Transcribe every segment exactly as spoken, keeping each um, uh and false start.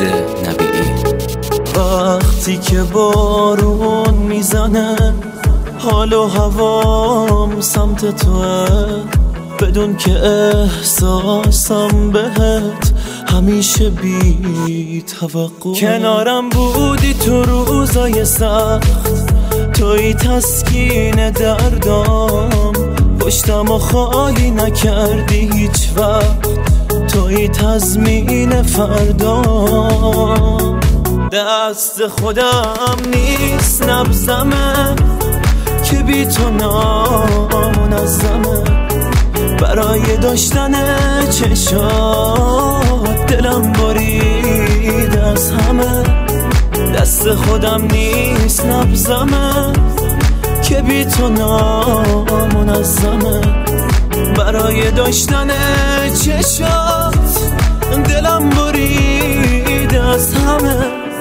نبیعی. وقتی که بارون میزنه حال و هوام سمت توه، بدون که احساسم بهت همیشه بی توقع. کنارم بودی تو روزای سخت، توی تسکین دردام، پشتم و خالی نکردی هیچ وقت، توی تضمین فردام. دست خودم نیست نبزمه که بی تو نامنظمه، برای داشتن چشات دلم برید از همه. دست خودم نیست نبزمه که بی تو نامنظمه، برای داشتن چشات دلم برید از همه.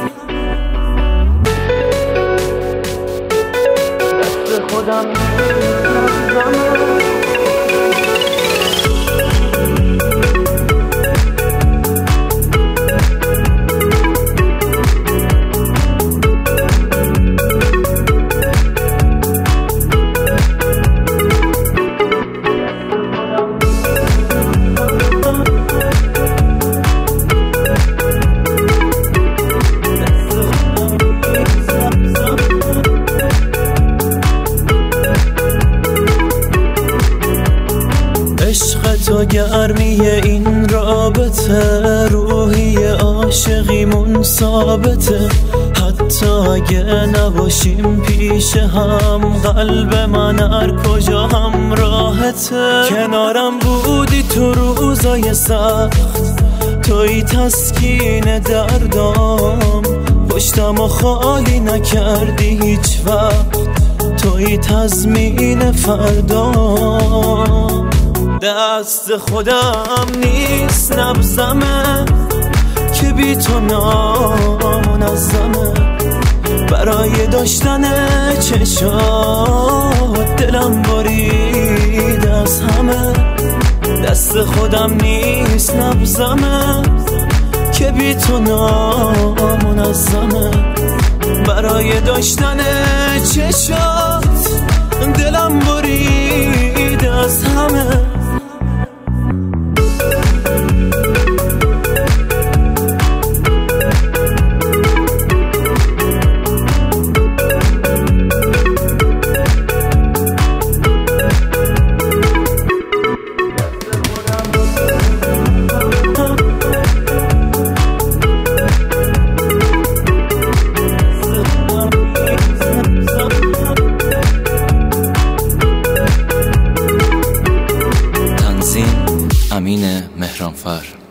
دست خودم نیست نبزمه. عشق تو گرمی این رابطه، روحی عاشقیمون ثابته، حتی اگه نباشیم پیش هم، قلب من هر کجا هم راحته. کنارم بودی تو روزای سخت، توی تسکین دردام، پشتم و خالی نکردی هیچ وقت، توی تضمین فردام. دست خودم نیست نبزمه که بی تو نامنظمه، برای داشتن چشات دلم برید از همه. دست خودم نیست نبزمه که بی تو نامنظمه، برای داشتن چشات دلم برید از همه. امین مهرانفر.